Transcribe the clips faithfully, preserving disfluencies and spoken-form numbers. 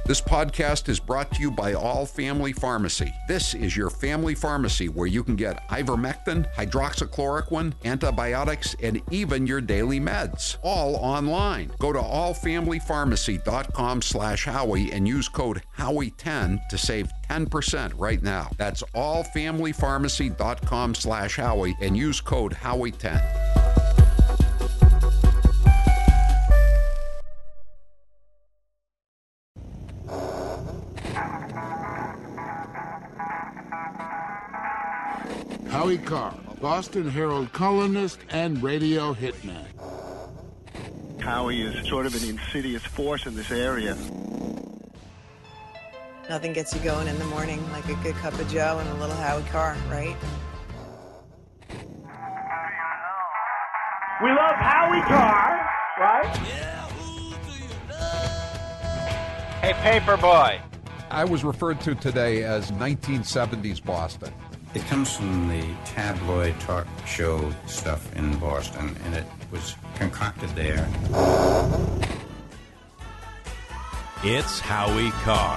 This podcast is brought to you by All Family Pharmacy. This is your family pharmacy where you can get ivermectin, hydroxychloroquine, antibiotics, and even your daily meds. All online. Go to allfamilypharmacy.com slash Howie and use code Howie ten to save ten percent right now. That's allfamilypharmacy.com slash Howie and use code Howie ten. Howie Carr, Boston Herald columnist and radio hitman. Howie is sort of an insidious force in this area. Nothing gets you going in the morning like a good cup of joe and a little Howie Carr, right? We love Howie Carr, right? Hey, Paperboy. I was referred to today as nineteen seventies Boston. It comes from the tabloid talk show stuff in Boston, and it was concocted there. It's Howie Carr.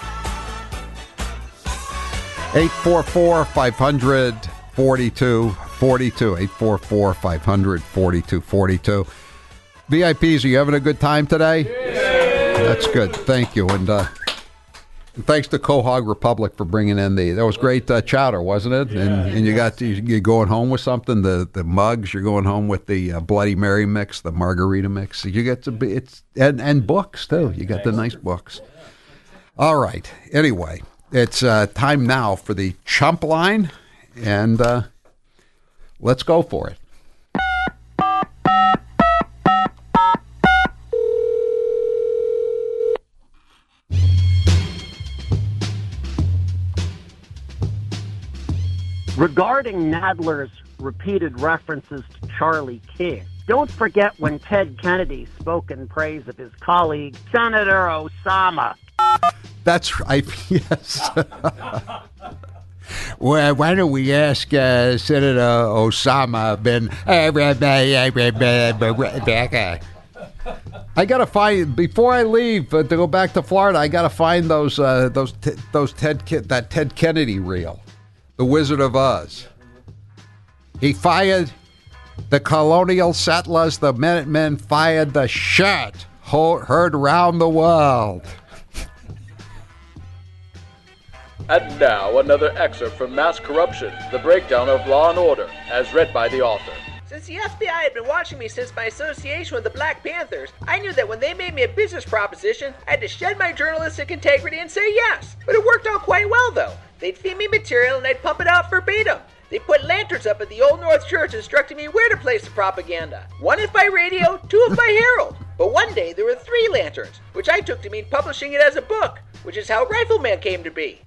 eight four four, five hundred, forty-two forty-two. eight four four, five hundred, forty-two forty-two. V I Ps, are you having a good time today? Yeah. That's good. Thank you. And, uh, And thanks to Quahog Republic for bringing in the, that was great uh, chowder, wasn't it? Yeah, and and you got, you, you're going home with something, the the mugs, you're going home with the uh, Bloody Mary mix, the margarita mix. You get to be, it's, and, and books too. You got the nice books. All right. Anyway, it's uh, time now for the Chump Line, and uh, let's go for it. Regarding Nadler's repeated references to Charlie King, don't forget when Ted Kennedy spoke in praise of his colleague, Senator Osama. That's right, yes. Well, why don't we ask uh, Senator Osama bin... I gotta find, before I leave uh, to go back to Florida, I gotta find those uh, those t- those Ted that Ted Kennedy reel. The Wizard of Oz. He fired the colonial settlers. The Minutemen fired the shot heard round the world. And now another excerpt from Mass Corruption, the breakdown of Law and Order, as read by the author. Since the F B I had been watching me since my association with the Black Panthers, I knew that when they made me a business proposition, I had to shed my journalistic integrity and say yes. But it worked out quite well, though. They'd feed me material and I'd pump it out verbatim. They put lanterns up at the Old North Church instructing me where to place the propaganda. One if by radio, two if by Herald. But one day there were three lanterns, which I took to mean publishing it as a book, which is how Rifleman came to be.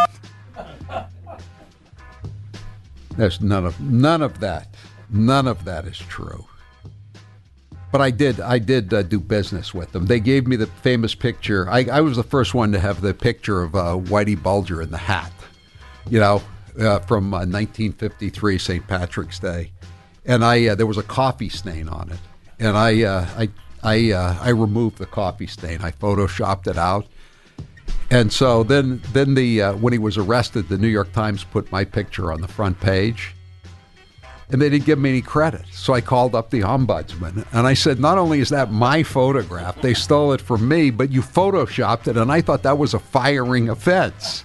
There's none of none of that. None of that is true. But I did I did uh, do business with them. They gave me the famous picture. I, I was the first one to have the picture of uh, Whitey Bulger in the hat, you know, uh, from uh, nineteen fifty-three, Saint Patrick's Day. And I uh, there was a coffee stain on it. And I uh, I I uh, I removed the coffee stain. I photoshopped it out. And so then then the uh, when he was arrested, the New York Times put my picture on the front page. And they didn't give me any credit. So I called up the ombudsman, and I said, not only is that my photograph, they stole it from me, but you photoshopped it, and I thought that was a firing offense.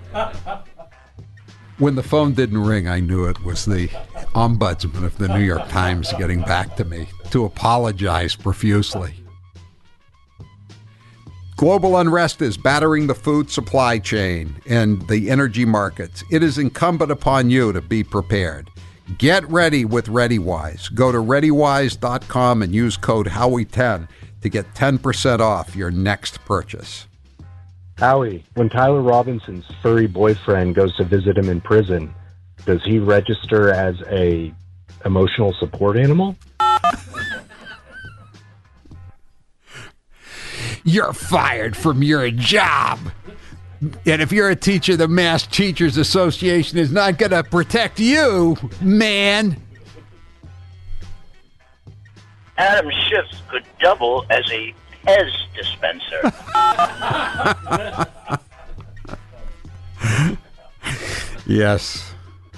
When the phone didn't ring, I knew it was the ombudsman of the New York Times getting back to me to apologize profusely. Global unrest is battering the food supply chain and the energy markets. It is incumbent upon you to be prepared. Get ready with ReadyWise. Go to ready wise dot com and use code Howie ten to get ten percent off your next purchase. Howie, when Tyler Robinson's furry boyfriend goes to visit him in prison, does he register as a emotional support animal? You're fired from your job. And if you're a teacher, the Mass Teachers Association is not going to protect you, man. Adam Schiff could double as a Pez dispenser. Yes.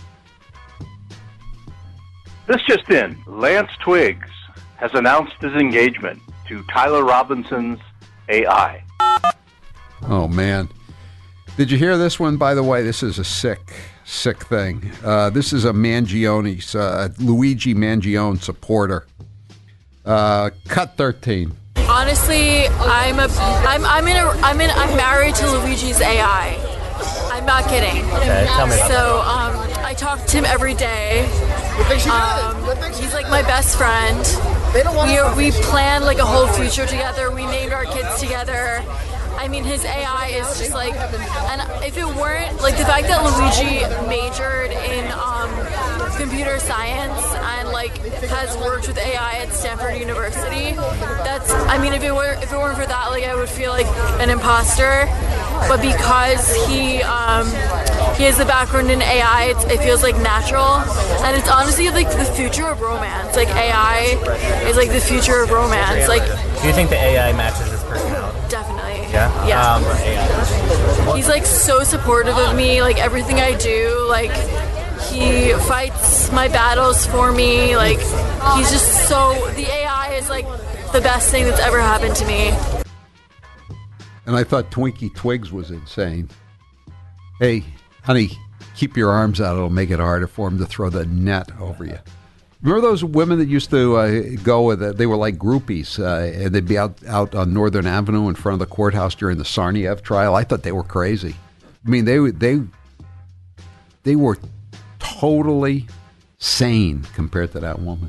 This just in. Lance Twiggs has announced his engagement to Tyler Robinson's A I. Oh, man. Did you hear this one, by the way? This is a sick, sick thing. Uh, this is a Mangione, uh, Luigi Mangione supporter. Uh, cut thirteen. Honestly, I'm a, I'm, I'm in a, I'm in, I'm married to Luigi's A I. I'm not kidding. Okay, tell me about So, um, I talk to him every day. Um, he's like my best friend. We are, we planned like a whole future together. We named our kids together. I mean, his A I is just like, and if it weren't, like the fact that Luigi majored in um, computer science and like has worked with A I at Stanford University, that's, I mean, if it were, if it weren't for that, like I would feel like an imposter. But because he um, he has the background in A I, it's, it feels like natural, and it's honestly like the future of romance. Like A I is like the future of romance. Like, do you think the A I matches his personality? Definitely. Yeah? Yeah. Um, A I. He's like so supportive of me, like everything I do. Like he fights my battles for me. Like he's just so, the A I is like the best thing that's ever happened to me. And I thought Twinkie Twigs was insane. Hey, honey, keep your arms out. It'll make it harder for him to throw the net over you. Remember those women that used to uh, go with it? They were like groupies, uh, and they'd be out, out on Northern Avenue in front of the courthouse during the Sarniev trial. I thought they were crazy. I mean, they they they were totally sane compared to that woman.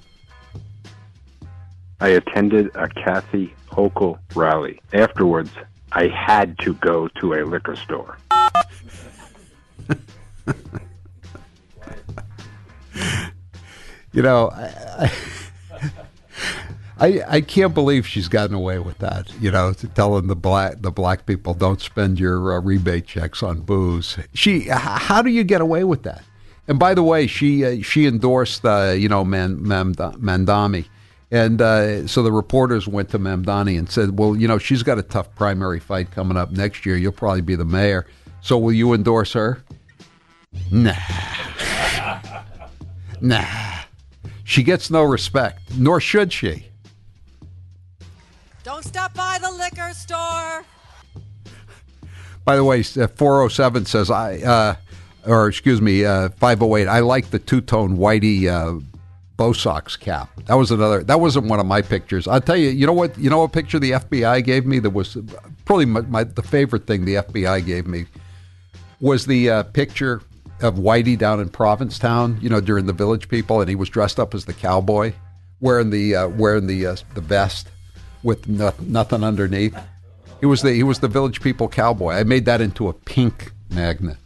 I attended a Kathy Hochul rally. Afterwards, I had to go to a liquor store. You know, I, I I can't believe she's gotten away with that. You know, to telling the black the black people don't spend your uh, rebate checks on booze. She, how do you get away with that? And by the way, she uh, she endorsed uh, you know Man, Mamdani, and uh, so the reporters went to Mamdani and said, well, you know, she's got a tough primary fight coming up next year. You'll probably be the mayor. So will you endorse her? Nah, nah. She gets no respect, nor should she. Don't stop by the liquor store. By the way, four oh seven says, I, uh, or excuse me, uh, five oh eight, I like the two-tone whitey uh, Bo Sox cap. That was another, that wasn't one of my pictures. I'll tell you, you know what, you know what picture the F B I gave me that was probably my, my the favorite thing the F B I gave me was the uh, picture of Whitey down in Provincetown, you know, during the Village People, and he was dressed up as the cowboy, wearing the uh, wearing the uh, the vest with no, nothing underneath. He was the he was the Village People cowboy. I made that into a pink magnet.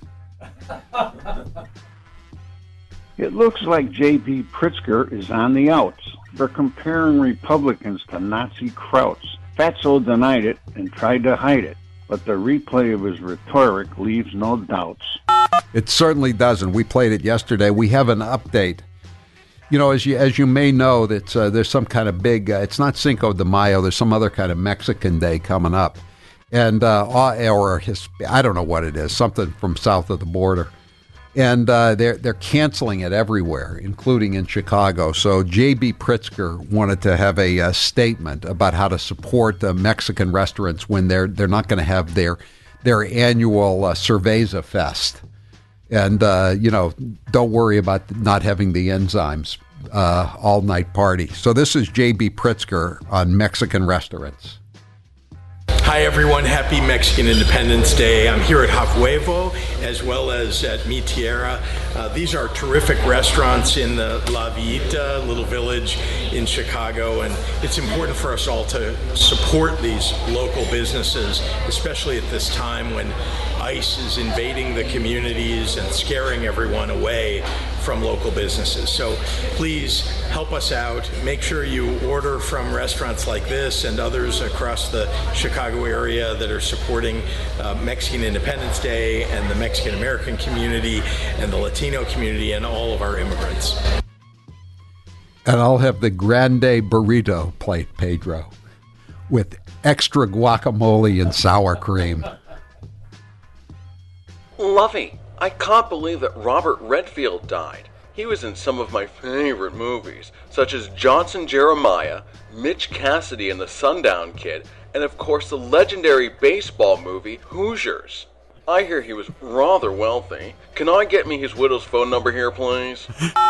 It looks like J B. Pritzker is on the outs. They're comparing Republicans to Nazi Krauts. Fatso denied it and tried to hide it, but the replay of his rhetoric leaves no doubts. It certainly doesn't. We played it yesterday. We have an update. You know, as you as you may know, that uh, there's some kind of big. Uh, it's not Cinco de Mayo. There's some other kind of Mexican day coming up, and uh, or his, I don't know what it is. Something from south of the border, and uh, they're they're canceling it everywhere, including in Chicago. So J B. Pritzker wanted to have a, a statement about how to support uh, Mexican restaurants when they're they're not going to have their their annual uh, Cerveza Fest. And, uh, you know, don't worry about not having the enzymes uh, all-night party. So this is J B. Pritzker on Mexican restaurants. Hi, everyone. Happy Mexican Independence Day. I'm here at Hafuevo as well as at Mi Tierra. Uh, these are terrific restaurants in the La Villita little village in Chicago, and it's important for us all to support these local businesses, especially at this time when ICE is invading the communities and scaring everyone away from local businesses. So please help us out. Make sure you order from restaurants like this and others across the Chicago area that are supporting uh, Mexican Independence Day and the Mexican American community and the Latino community and all of our immigrants. And I'll have the Grande Burrito plate, Pedro, with extra guacamole and sour cream. Lovey, I can't believe that Robert Redfield died. He was in some of my favorite movies, such as Johnson Jeremiah, Mitch Cassidy and the Sundown Kid, and of course the legendary baseball movie Hoosiers. I hear he was rather wealthy. Can I get me his widow's phone number here, please?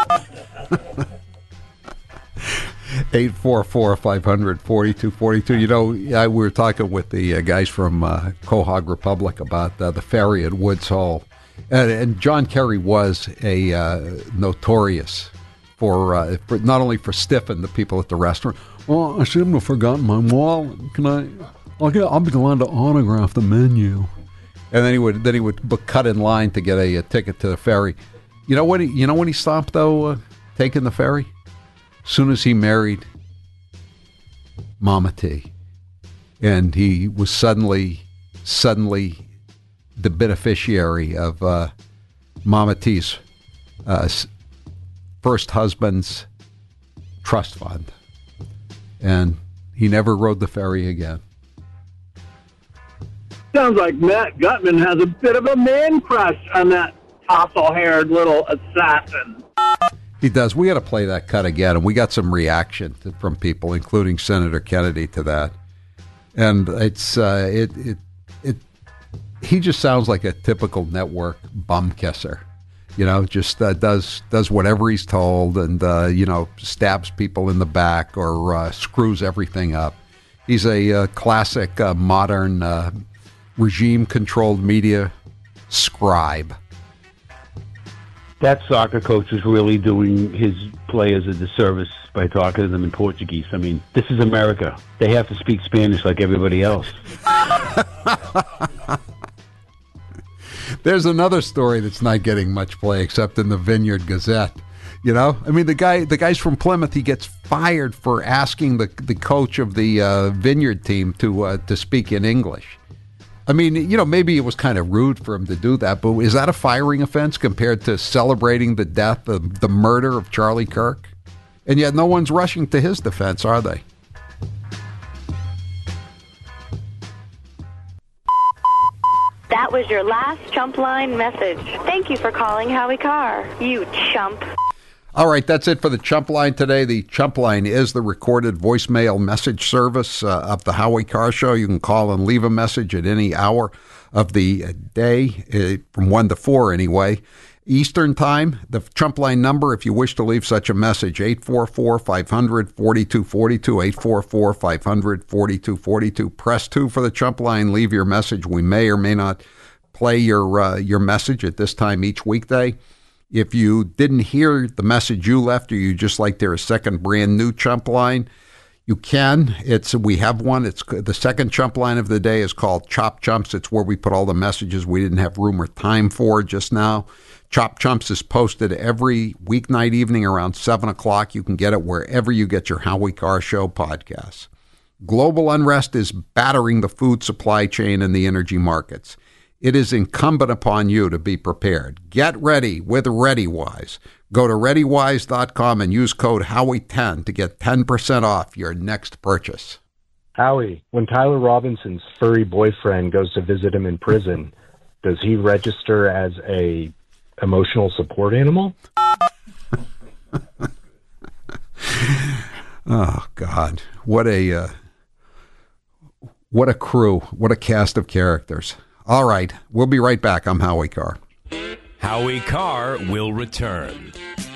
eight four four, five hundred, forty-two forty-two. You know, I, we were talking with the uh, guys from uh, Quahog Republic about uh, the ferry at Woods Hole. And, and John Kerry was a uh, notorious for, uh, for not only for stiffing the people at the restaurant. Oh, I seem to have forgotten my wallet. Can I? I'll, get, I'll be glad to autograph the menu. And then he would then he would b- cut in line to get a, a ticket to the ferry. You know when he you know when he stopped though, uh, taking the ferry? As soon as he married Mama T, and he was suddenly suddenly. the beneficiary of uh, Mama T's uh, first husband's trust fund. And he never rode the ferry again. Sounds like Matt Gutman has a bit of a man crush on that tousle-haired little assassin. He does. We got to play that cut again, and we got some reaction to, from people, including Senator Kennedy, to that. And it's uh, it it it. He just sounds like a typical network bum kisser, you know, just uh, does does whatever he's told and, uh, you know, stabs people in the back or uh, screws everything up. He's a uh, classic uh, modern uh, regime-controlled media scribe. That soccer coach is really doing his players a disservice by talking to them in Portuguese. I mean, this is America. They have to speak Spanish like everybody else. There's another story that's not getting much play except in the Vineyard Gazette. You know, I mean, the guy, the guy's from Plymouth. He gets fired for asking the the coach of the uh, Vineyard team to uh, to speak in English. I mean, you know, maybe it was kind of rude for him to do that, but is that a firing offense compared to celebrating the death of the murder of Charlie Kirk? And yet, no one's rushing to his defense, are they? That was your last chump line message. Thank you for calling Howie Carr, you chump. All right, that's it for the Chump Line today. The Chump Line is the recorded voicemail message service uh, of the Howie Carr Show. You can call and leave a message at any hour of the day, uh, from one to four anyway. Eastern Time, the Chump Line number, if you wish to leave such a message, eight four four, five hundred, forty-two forty-two, eight four four, five hundred, forty-two forty-two. Press two for the Chump Line. Leave your message. We may or may not play your uh, your message at this time each weekday. If you didn't hear the message you left, or you just like there a second brand new Chump Line, you can. It's we have one. It's the second Chump Line of the day is called Chop Chumps. It's where we put all the messages we didn't have room or time for just now. Chop Chumps is posted every weeknight evening around seven o'clock. You can get it wherever you get your Howie Carr Show podcasts. Global unrest is battering the food supply chain and the energy markets. It is incumbent upon you to be prepared. Get ready with ReadyWise. Go to ready wise dot com and use code Howie ten to get ten percent off your next purchase. Howie, when Tyler Robinson's furry boyfriend goes to visit him in prison, does he register as a emotional support animal? Oh, God. What a, uh, what a crew. What a cast of characters. All right, we'll be right back. I'm Howie Carr. Howie Carr will return.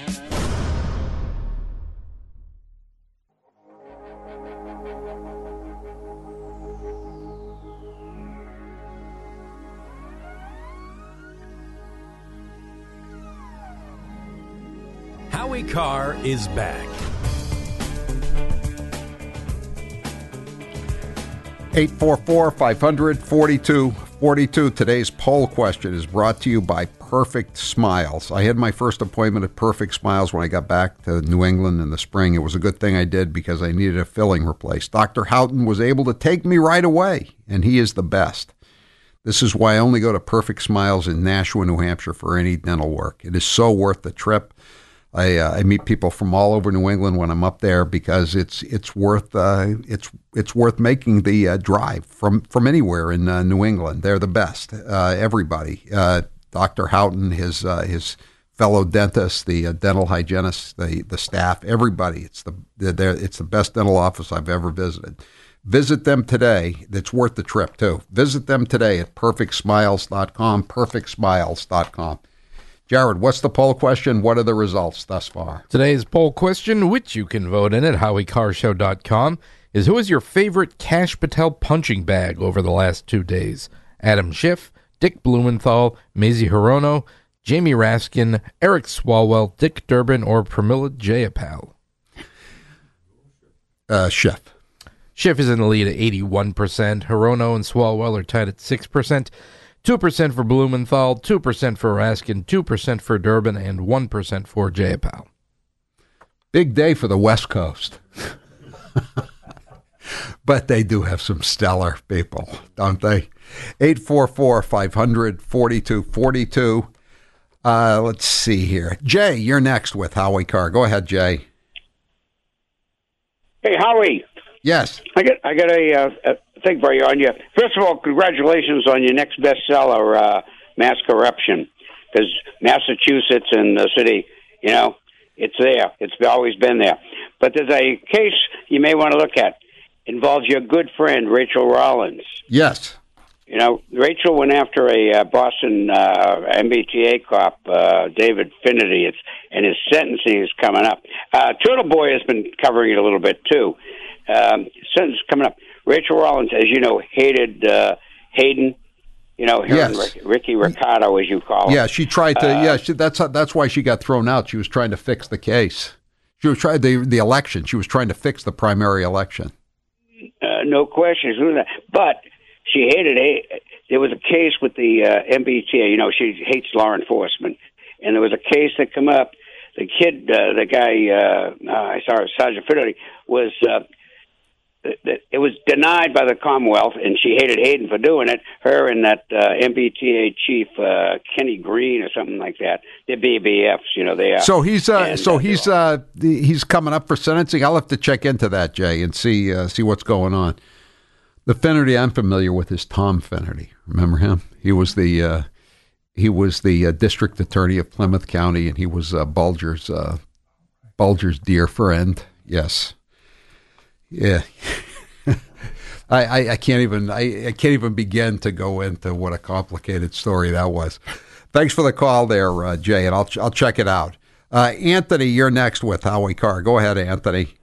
Howie Carr is back. eight four four, five hundred, forty-two forty-two. Today's poll question is brought to you by Perfect Smiles. I had my first appointment at Perfect Smiles when I got back to New England in the spring. It was a good thing I did because I needed a filling replaced. Doctor Houghton was able to take me right away, and he is the best. This is why I only go to Perfect Smiles in Nashua, New Hampshire for any dental work. It is so worth the trip. I, uh, I meet people from all over New England when I'm up there because it's it's worth uh, it's it's worth making the uh, drive from from anywhere in uh, New England. They're the best. Uh, everybody, uh, Doctor Houghton, his uh, his fellow dentists, the uh, dental hygienists, the the staff, everybody. It's the they're, it's the best dental office I've ever visited. Visit them today. It's worth the trip too. Visit them today at perfect smiles dot com. perfect smiles dot com. Jared, what's the poll question? What are the results thus far? Today's poll question, which you can vote in at howie car show dot com, is who is your favorite Kash Patel punching bag over the last two days? Adam Schiff, Dick Blumenthal, Mazie Hirono, Jamie Raskin, Eric Swalwell, Dick Durbin, or Pramila Jayapal? Uh, Schiff. Schiff is in the lead at eighty-one percent. Hirono and Swalwell are tied at six percent. two percent for Blumenthal, two percent for Raskin, two percent for Durbin, and one percent for Jayapal. Big day for the West Coast. But they do have some stellar people, don't they? eight four four, five hundred, forty-two forty-two. Uh, let's see here. Jay, you're next with Howie Carr. Go ahead, Jay. Hey, Howie. Yes. I got I got a, uh, a thing for you on you. First of all, congratulations on your next bestseller, uh, Mass Corruption, because Massachusetts and the city, you know, it's there. It's always been there. But there's a case you may want to look at. Involves your good friend, Rachel Rollins. Yes. You know, Rachel went after a uh, Boston uh, M B T A cop, uh, David Finnerty, it's, and his sentencing is coming up. Uh, Turtle Boy has been covering it a little bit, too. Um, sentence coming up. Rachel Rollins, as you know, hated uh, Hayden. You know, her yes. Rick, Ricky Ricardo, as you call him. Yeah, she tried to. Uh, yeah, she, that's that's why she got thrown out. She was trying to fix the case. She was trying the the election. She was trying to fix the primary election. Uh, no question. But she hated it. There was a case with the uh, M B T A. You know, she hates law enforcement, and there was a case that came up. The kid, uh, the guy, uh, uh, I saw Sergeant Fidelity, was. Uh, It was denied by the Commonwealth, and she hated Hayden for doing it. Her and that uh, M B T A chief, uh, Kenny Green, or something like that. They're B B Fs, you know. They are. So he's uh, and, so uh, he's uh, he's coming up for sentencing. I'll have to check into that, Jay, and see uh, see what's going on. The Finnerty I'm familiar with is Tom Finnerty. Remember him? He was the uh, he was the uh, district attorney of Plymouth County, and he was uh, Bulger's uh, Bulger's dear friend. Yes. Yeah, I, I, I can't even I, I can't even begin to go into what a complicated story that was. Thanks for the call there, uh, Jay, and I'll I'll check it out. Uh, Anthony, you're next with Howie Carr. Go ahead, Anthony.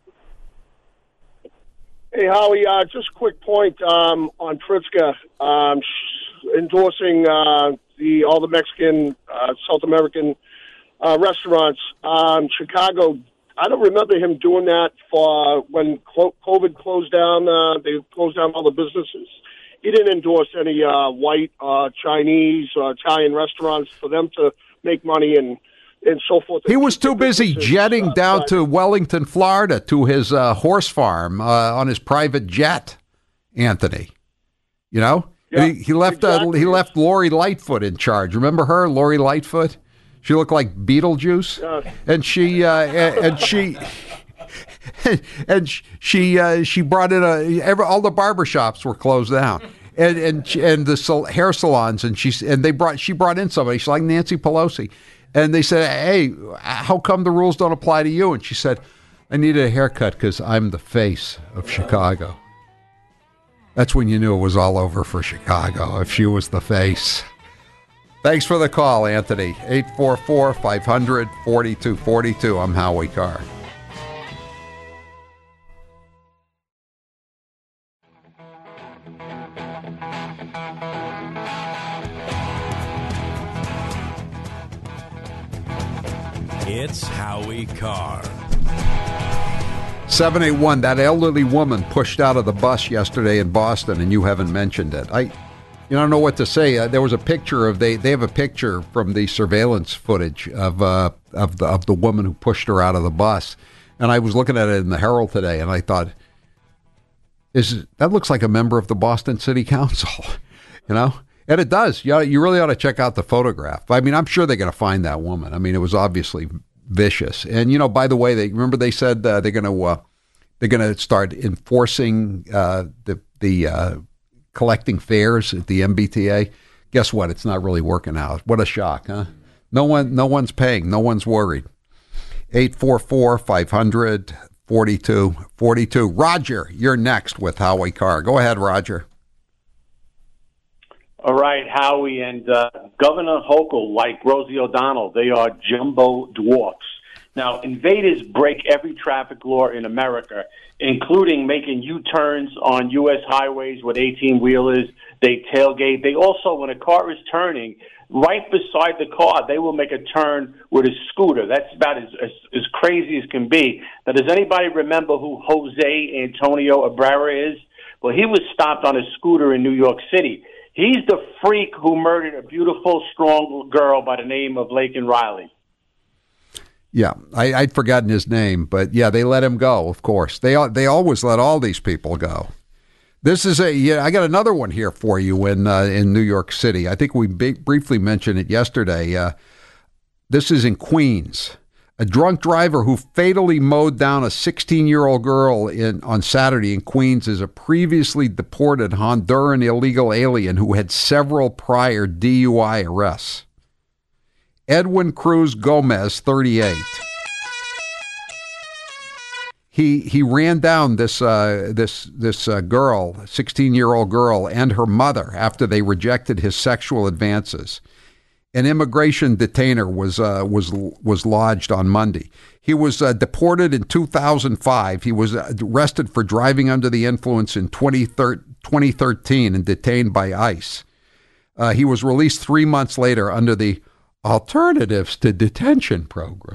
Hey, Howie, uh, just a quick point um, on Pritzker um, endorsing uh, the all the Mexican, uh, South American uh, restaurants. Um, Chicago. I don't remember him doing that for uh, when COVID closed down. Uh, they closed down all the businesses. He didn't endorse any uh, white, uh, Chinese, uh, Italian restaurants for them to make money and, and so forth. He was too busy jetting uh, down to Wellington, Florida, to his uh, horse farm uh, on his private jet. Anthony, you know, yeah, he, he left exactly. uh, he left Lori Lightfoot in charge. Remember her, Lori Lightfoot? She looked like Beetlejuice, uh, and she uh, and she and she uh, she brought in a every, all the barbershops were closed down, and and she, and the hair salons, and she and they brought she brought in somebody. She's like Nancy Pelosi, and they said, "Hey, how come the rules don't apply to you?" And she said, "I needed a haircut because I'm the face of Chicago." That's when you knew it was all over for Chicago if she was the face. Thanks for the call, Anthony. eight four four, five hundred, forty-two forty-two. I'm Howie Carr. It's Howie Carr. seven eight one, that elderly woman pushed out of the bus yesterday in Boston, and you haven't mentioned it. I... You don't know what to say. Uh, there was a picture of they. They have a picture from the surveillance footage of uh, of the of the woman who pushed her out of the bus, and I was looking at it in the Herald today, and I thought, "Is that looks like a member of the Boston City Council?" You know, and it does. You ought, you really ought to check out the photograph. I mean, I'm sure they're going to find that woman. I mean, it was obviously vicious. And you know, by the way, they remember they said uh, they're going to uh, they're going to start enforcing uh, the the uh, collecting fares at the M B T A. Guess what? It's not really working out. What a shock, huh? No one, no one's paying. No one's worried. eight four four, five hundred, forty-two forty-two. Roger, you're next with Howie Carr. Go ahead, Roger. All right, Howie, and uh, Governor Hochul, like Rosie O'Donnell, they are jumbo dwarfs. Now, invaders break every traffic law in America, including making U-turns on U S highways with eighteen-wheelers. They tailgate. They also, when a car is turning, right beside the car, they will make a turn with a scooter. That's about as, as, as crazy as can be. Now, does anybody remember who Jose Antonio Abrera is? Well, he was stopped on a scooter in New York City. He's the freak who murdered a beautiful, strong girl by the name of Laken Riley. Yeah, I, I'd forgotten his name, but yeah, they let him go, of course. They they always let all these people go. This is a, yeah, I got another one here for you in uh, in New York City. I think we b- briefly mentioned it yesterday. Uh, this is in Queens. A drunk driver who fatally mowed down a sixteen-year-old girl in on Saturday in Queens is a previously deported Honduran illegal alien who had several prior D U I arrests. Edwin Cruz Gomez, thirty-eight. He he ran down this uh, this this uh, girl, sixteen-year-old girl, and her mother after they rejected his sexual advances. An immigration detainer was uh, was was lodged on Monday. He was uh, deported in two thousand five. He was arrested for driving under the influence in twenty thirteen and detained by ICE. Uh, he was released three months later under the Alternatives to Detention program.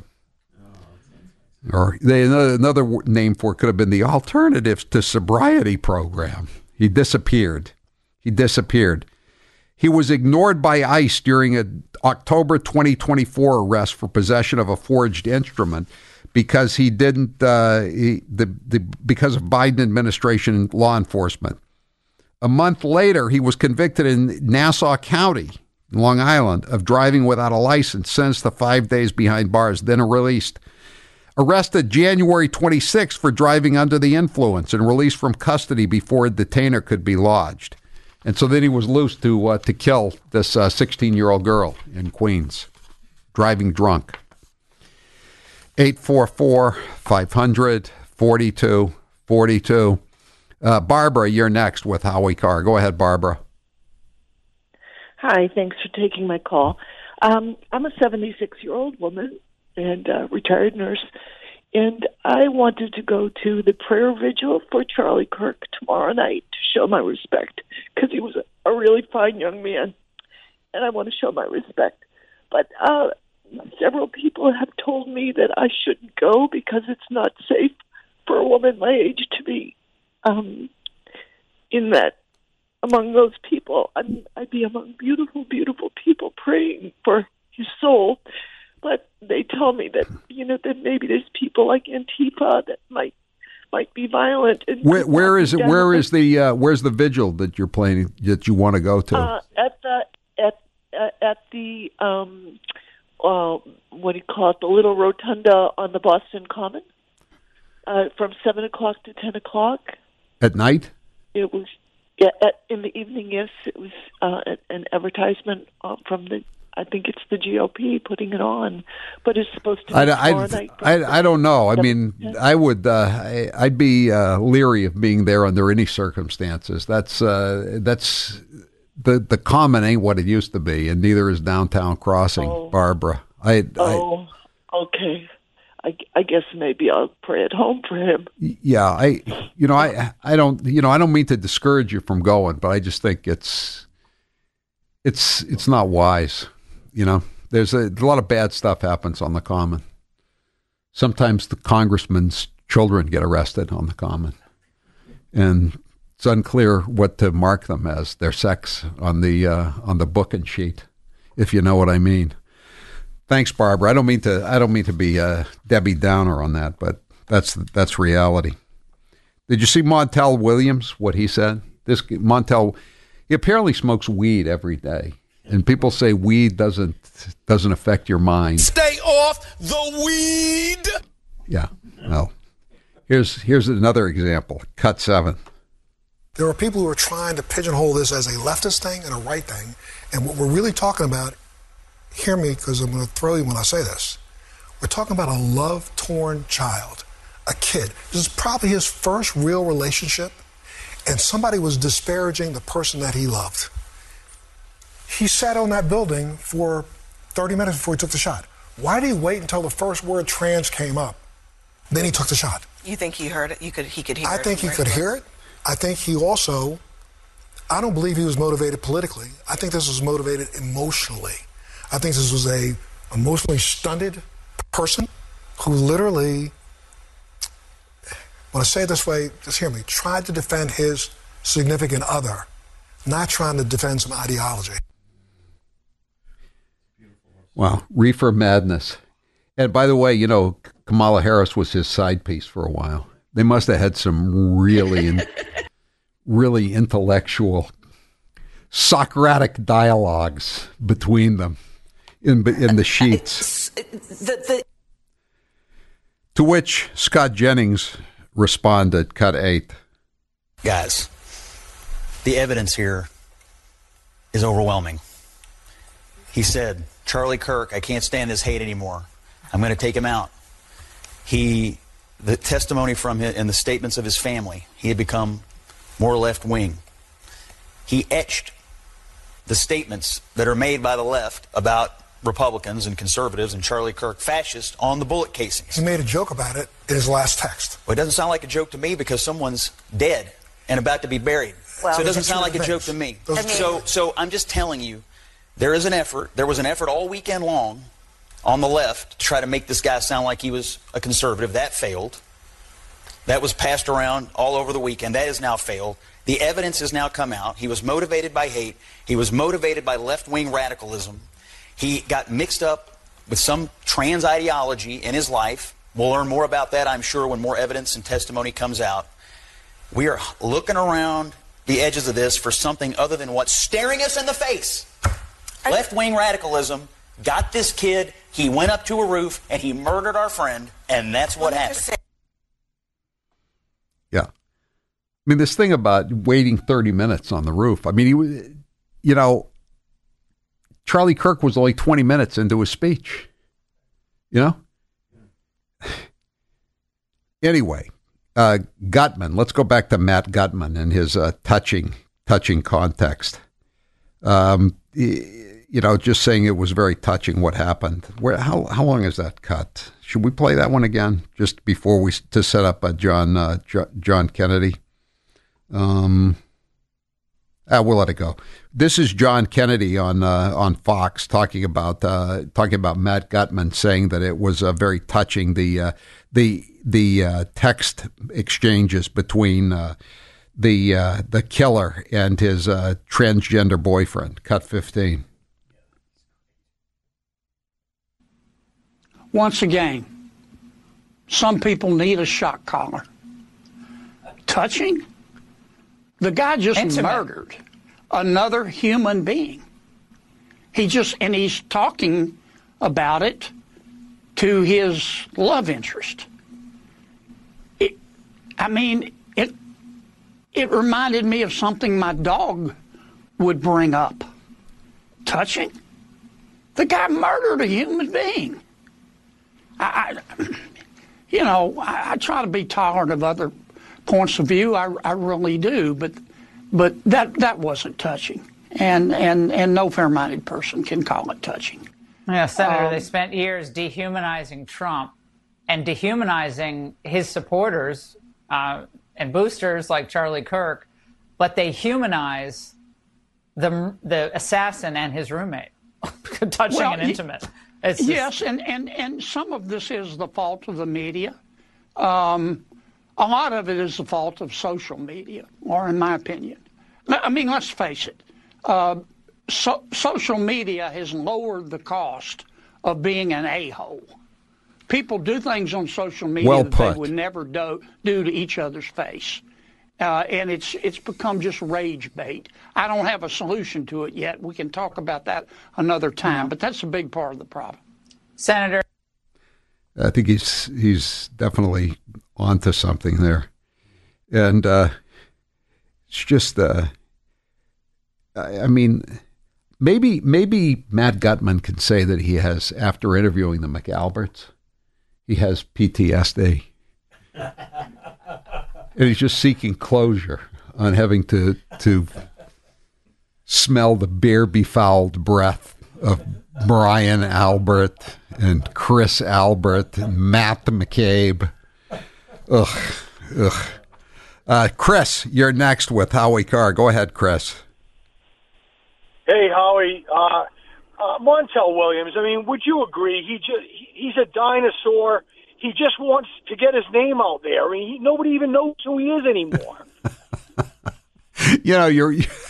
Or they, another name for it could have been the Alternatives to Sobriety program. He disappeared. He disappeared. He was ignored by ICE during an October twenty twenty-four arrest for possession of a forged instrument because he didn't, uh, he, the, the, because of Biden administration law enforcement. A month later, he was convicted in Nassau County, Long Island, of driving without a license, sentenced to five days behind bars, then released. Arrested January twenty-sixth for driving under the influence and released from custody before a detainer could be lodged. And so then he was loose to uh, to kill this uh, sixteen-year-old girl in Queens, driving drunk. eight four four, five hundred, forty-two forty-two. Uh, Barbara, you're next with Howie Carr. Go ahead, Barbara. Hi, thanks for taking my call. Um, I'm a seventy-six-year-old woman and a retired nurse, and I wanted to go to the prayer vigil for Charlie Kirk tomorrow night to show my respect, because he was a, a really fine young man, and I want to show my respect. But uh, several people have told me that I shouldn't go because it's not safe for a woman my age to be um, in that, among those people. I'm, I'd be among beautiful, beautiful people praying for his soul. But they tell me that, you know, that maybe there's people like Antifa that might might be violent. And where where is it? Where is the uh, where's the vigil that you're planning that you want to go to? Uh, at the at uh, at the um, uh, what do you call it? The little rotunda on the Boston Common, uh, from seven o'clock to ten o'clock at night. It was yeah, at, in the evening. Yes, it was uh, an advertisement uh, from the. I think it's the G O P putting it on, but it's supposed to be I, tomorrow I, night. I, I don't know. I mean, I would, uh, I, I'd be uh, leery of being there under any circumstances. That's uh, that's the the Common ain't what it used to be, and neither is Downtown Crossing, oh. Barbara. I, oh, I, okay. I, I guess maybe I'll pray at home for him. Yeah, I, you know, I, I don't, you know, I don't mean to discourage you from going, but I just think it's, it's, it's not wise. You know, there's a, a lot of bad stuff happens on the Common. Sometimes the congressman's children get arrested on the Common, and it's unclear what to mark them as, their sex on the uh, on the booking sheet, if you know what I mean. Thanks, Barbara. I don't mean to. I don't mean to be uh, Debbie Downer on that, but that's that's reality. Did you see Montel Williams? What he said? This Montel, he apparently smokes weed every day. And people say weed doesn't doesn't affect your mind. Stay off the weed. Yeah. Well, here's here's another example. Cut seven. There are people who are trying to pigeonhole this as a leftist thing and a right thing. And what we're really talking about, hear me because I'm going to throw you when I say this. We're talking about a love-torn child, a kid. This is probably his first real relationship, and somebody was disparaging the person that he loved. He sat on that building for thirty minutes before he took the shot. Why did he wait until the first word trans came up? Then he took the shot. You think he heard it? You could. He could hear I it. I think he could hear it. I think he also, I don't believe he was motivated politically. I think this was motivated emotionally. I think this was a emotionally stunted person who literally, when I say it this way, just hear me, tried to defend his significant other, not trying to defend some ideology. Wow, reefer madness. And by the way, you know, Kamala Harris was his side piece for a while. They must have had some really, in, really intellectual, Socratic dialogues between them in in the sheets. The, the... To which Scott Jennings responded, cut eight. Guys, the evidence here is overwhelming. He said, Charlie Kirk, I can't stand this hate anymore. I'm going to take him out. He, the testimony from him and the statements of his family, he had become more left-wing. He etched the statements that are made by the left about Republicans and conservatives and Charlie Kirk fascist on the bullet casings. He made a joke about it in his last text. Well, it doesn't sound like a joke to me because someone's dead and about to be buried. Well, so it doesn't sound like a joke to me. I mean, so, so I'm just telling you, there is an effort. There was an effort all weekend long on the left to try to make this guy sound like he was a conservative. That failed. That was passed around all over the weekend. That has now failed. The evidence has now come out. He was motivated by hate. He was motivated by left-wing radicalism. He got mixed up with some trans ideology in his life. We'll learn more about that, I'm sure, when more evidence and testimony comes out. We are looking around the edges of this for something other than what's staring us in the face. Left-wing radicalism got this kid. He went up to a roof and he murdered our friend, and that's what happened. Yeah. I mean, this thing about waiting thirty minutes on the roof. I mean, he was, you know, Charlie Kirk was only twenty minutes into his speech. You know? Anyway, uh, Gutman. Let's go back to Matt Gutman and his uh, touching, touching context. Um, you know, just saying it was very touching what happened. Where? How how long is that cut? Should we play that one again just before we to set up uh, John uh, jo- John Kennedy? Um, ah, we'll let it go. This is John Kennedy on uh, on Fox talking about uh, talking about Matt Gutman, saying that it was uh, very touching the uh, the the uh, text exchanges between uh, the uh, the killer and his uh, transgender boyfriend. Cut fifteen. Once again, some people need a shock collar. Touching? The guy just Intimate. murdered another human being. He just, and he's talking about it to his love interest. It, I mean, it, it reminded me of something my dog would bring up. Touching? The guy murdered a human being. I, I you know, I, I try to be tolerant of other points of view. I, I really do, but but that that wasn't touching, and and and no fair-minded person can call it touching. Yeah, Senator, Um, they spent years dehumanizing Trump and dehumanizing his supporters uh, and boosters like Charlie Kirk, but they humanize the the assassin and his roommate, touching Well, and y- intimate. It's just- yes, and, and, and some of this is the fault of the media. Um, a lot of it is the fault of social media, or in my opinion. I mean, let's face it. Uh, so, social media has lowered the cost of being an a-hole. People do things on social media Well that put. they would never do, do to each other's face. Uh, and it's it's become just rage bait. I don't have a solution to it yet. We can talk about that another time, but that's a big part of the problem. Senator, I think he's he's definitely onto something there, and uh, it's just uh, I, I mean, maybe maybe Matt Gutman can say that he has, after interviewing the McAlberts, he has P T S D. And he's just seeking closure on having to to smell the beer-befouled breath of Brian Albert and Chris Albert and Matt McCabe. Ugh, ugh. Uh, Chris, you're next with Howie Carr. Go ahead, Chris. Hey, Howie. Uh, uh, Montel Williams, I mean, would you agree? He just, he's a dinosaur. He just wants to get his name out there. I mean, he, nobody even knows who he is anymore. You know, you're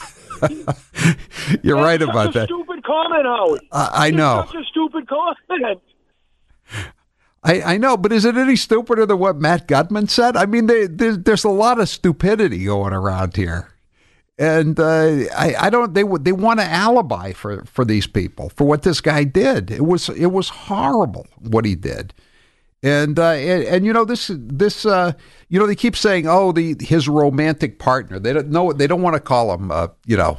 you're right That's about such a that. Stupid comment, Howie. I, I know. It's such a stupid comment. I, I know, but is it any stupider than what Matt Gutman said? I mean, they, there's there's a lot of stupidity going around here, and uh, I I don't they they want an alibi for, for these people for what this guy did. It was it was horrible what he did. And, uh, and and you know this this uh, you know they keep saying, oh, the his romantic partner. They don't know they don't want to call him uh, you know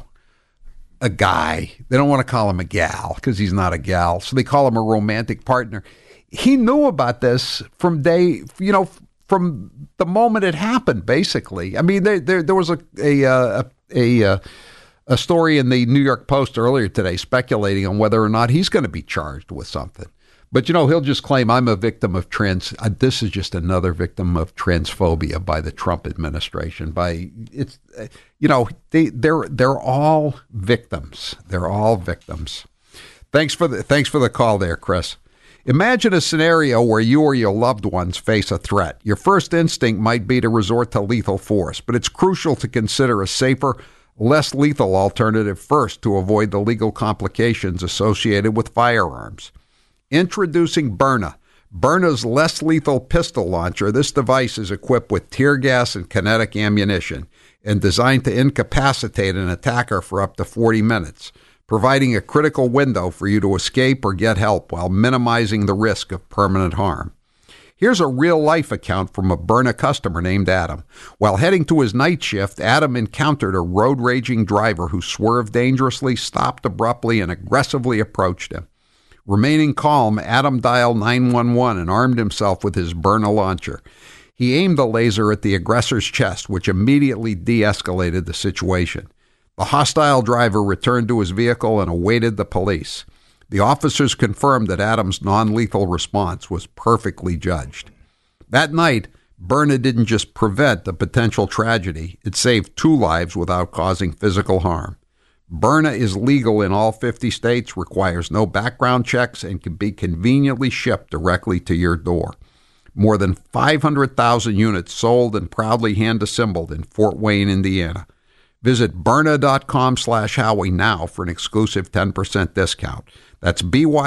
a guy. They don't want to call him a gal because he's not a gal. So they call him a romantic partner. He knew about this from day you know from the moment it happened. Basically, I mean there there, there was a a a, a, a a story in the New York Post earlier today speculating on whether or not he's going to be charged with something. But, you know, he'll just claim I'm a victim of trans. Uh, this is just another victim of transphobia by the Trump administration. By it's, uh, you know, they they're they're all victims. They're all victims. Thanks for the thanks for the call there, Chris. Imagine a scenario where you or your loved ones face a threat. Your first instinct might be to resort to lethal force, but it's crucial to consider a safer, less lethal alternative first to avoid the legal complications associated with firearms. Introducing Byrna. Byrna's less lethal pistol launcher. This device is equipped with tear gas and kinetic ammunition and designed to incapacitate an attacker for up to forty minutes, providing a critical window for you to escape or get help while minimizing the risk of permanent harm. Here's a real-life account from a Byrna customer named Adam. While heading to his night shift, Adam encountered a road-raging driver who swerved dangerously, stopped abruptly, and aggressively approached him. Remaining calm, Adam dialed nine one one and armed himself with his Byrna launcher. He aimed the laser at the aggressor's chest, which immediately de-escalated the situation. The hostile driver returned to his vehicle and awaited the police. The officers confirmed that Adam's non-lethal response was perfectly judged. That night, Byrna didn't just prevent a potential tragedy, it saved two lives without causing physical harm. Byrna is legal in all fifty states, requires no background checks, and can be conveniently shipped directly to your door. More than five hundred thousand units sold and proudly hand-assembled in Fort Wayne, Indiana. Visit Byrna.com slash Howie now for an exclusive ten percent discount. That's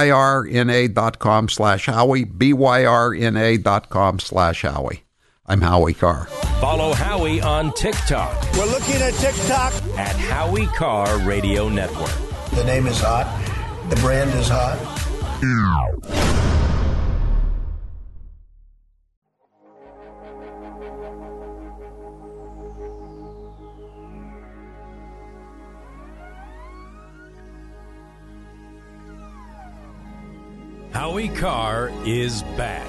B-Y-R-N-A.com slash Howie, B-Y-R-N-A.com slash Howie. I'm Howie Carr. Follow Howie on TikTok. We're looking at TikTok. At Howie Carr Radio Network. The name is hot. The brand is hot. Howie Carr is back.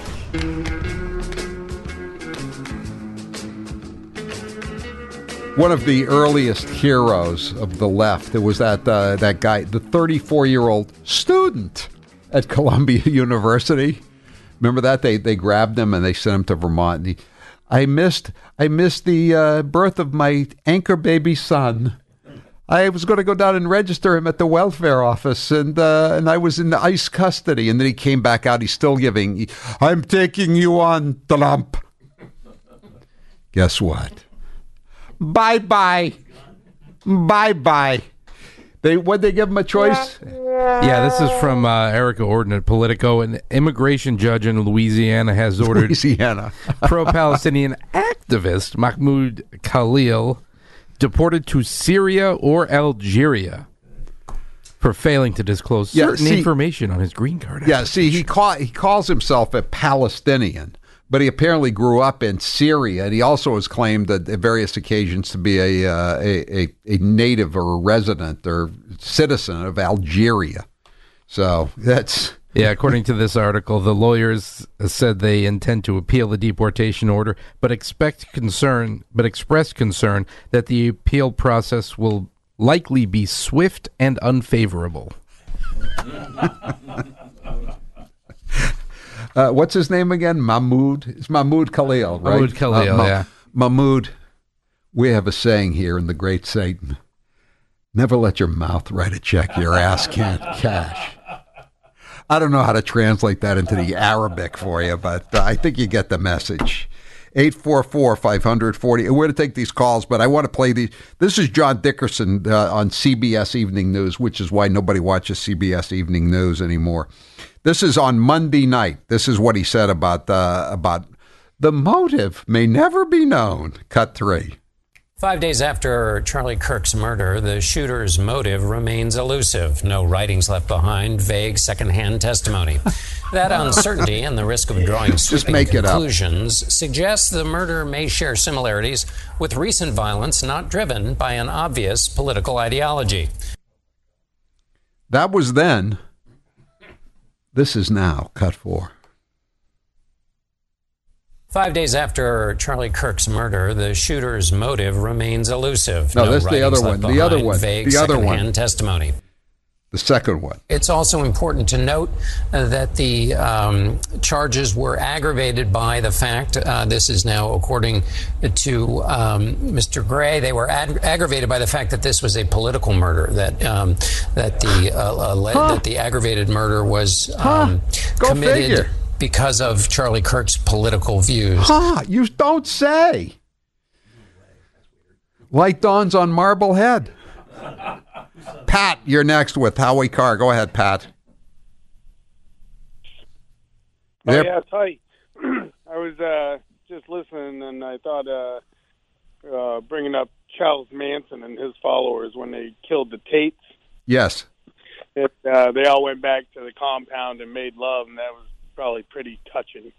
One of the earliest heroes of the left, it was that uh, that guy, the thirty-four-year-old student at Columbia University. Remember that? They they grabbed him and they sent him to Vermont. And he, I missed I missed the uh, birth of my anchor baby son. I was going to go down and register him at the welfare office, and uh, and I was in ICE custody. And then he came back out. He's still giving, I'm taking you on, Trump. Guess what? Bye-bye. Bye-bye. They what they give him a choice? Yeah, this is from uh, Erica Orton at Politico. An immigration judge in Louisiana has ordered Louisiana pro-Palestinian activist Mahmoud Khalil deported to Syria or Algeria for failing to disclose Yeah, certain see- information on his green card. Yeah, see, he call, he calls himself a Palestinian, but he apparently grew up in Syria, and he also has claimed that at various occasions to be a, uh, a, a a native or a resident or citizen of Algeria. So that's Yeah, according to this article, the lawyers said they intend to appeal the deportation order, but expect concern, but expressed concern that the appeal process will likely be swift and unfavorable. Uh, what's his name again? Mahmoud? It's Mahmoud Khalil, right? Mahmoud Khalil, Uh, Ma- yeah. Mahmoud, we have a saying here in the Great Satan. Never let your mouth write a check your ass can't cash. I don't know how to translate that into the Arabic for you, but uh, I think you get the message. eight four four, five hundred, forty. We're going to take these calls, but I want to play these. This is John Dickerson uh, on C B S Evening News, which is why nobody watches C B S Evening News anymore. This is on Monday night. This is what he said about uh, about the motive may never be known. Cut three. Five days after Charlie Kirk's murder, the shooter's motive remains elusive. No writings left behind, vague secondhand testimony. That uncertainty and the risk of drawing sweeping make it up. conclusions suggests the murder may share similarities with recent violence not driven by an obvious political ideology. That was then. This is now. Cut four. Five days after Charlie Kirk's murder, the shooter's motive remains elusive. No, that's the writings other left one. The other behind, one. Vague The other one. secondhand testimony. The second one. It's also important to note uh, that the um, charges were aggravated by the fact, uh, this is now according to um, Mister Gray, they were ag- aggravated by the fact that this was a political murder, that um, that the uh, alle- Huh. that the aggravated murder was Huh. um, Go committed figure. because of Charlie Kirk's political views. Ha! You don't say. Light dawns on Marblehead. Pat, you're next with Howie Carr. Go ahead, Pat. Oh, Yep. yes, hi. I was uh, just listening, and I thought uh, uh, bringing up Charles Manson and his followers when they killed the Tates. Yes. It, uh, they all went back to the compound and made love, and that was probably pretty touching.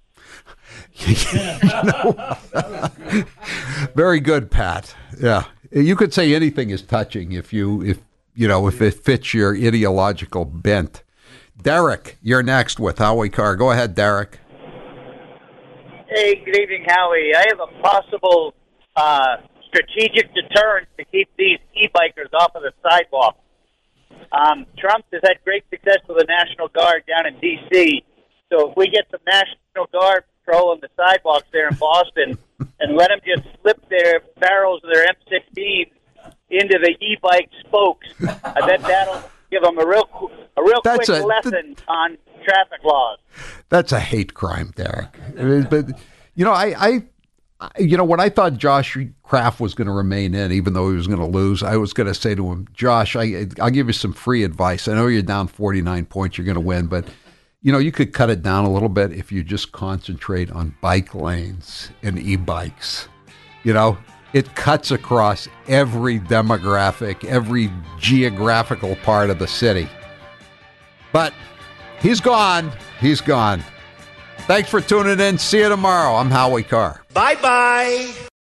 Very good, Pat. Yeah. You could say anything is touching if you if you know if it fits your ideological bent. Derek, you're next with Howie Carr. Go ahead, Derek. Hey, good evening, Howie. I have a possible uh, strategic deterrent to keep these e-bikers off of the sidewalk. Um, Trump has had great success with the National Guard down in D C, so if we get some National Guard patrolling the sidewalks there in Boston and let them just slip their barrels of their M sixteens into the e-bike spokes, I bet that'll give them a real, a real That's quick a- lesson on traffic laws. That's a hate crime, Derek. I mean, but you know, I, I, I- you know, when I thought Josh Kraft was going to remain in, even though he was going to lose, I was going to say to him, Josh, I, I'll give you some free advice. I know you're down forty-nine points, you're going to win, but you know, you could cut it down a little bit if you just concentrate on bike lanes and e-bikes. You know, it cuts across every demographic, every geographical part of the city. But he's gone. He's gone. Thanks for tuning in. See you tomorrow. I'm Howie Carr. Bye-bye.